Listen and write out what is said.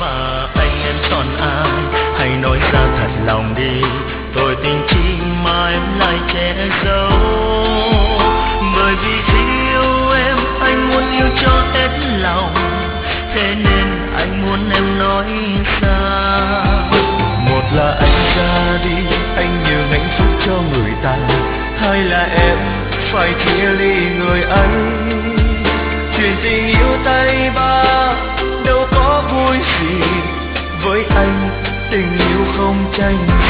và anh em còn ai, hãy nói ra thật lòng đi, tôi tình chi mà em lại che giấu. Bởi vì khi yêu em anh muốn yêu cho hết lòng, thế nên anh muốn em nói ra. Một là anh ra đi, anh nhường hạnh phúc cho người ta, hai là em phải chia ly người ấy. Chuyện tình yêu tay ba đâu có vui gì, với anh tình yêu không tranh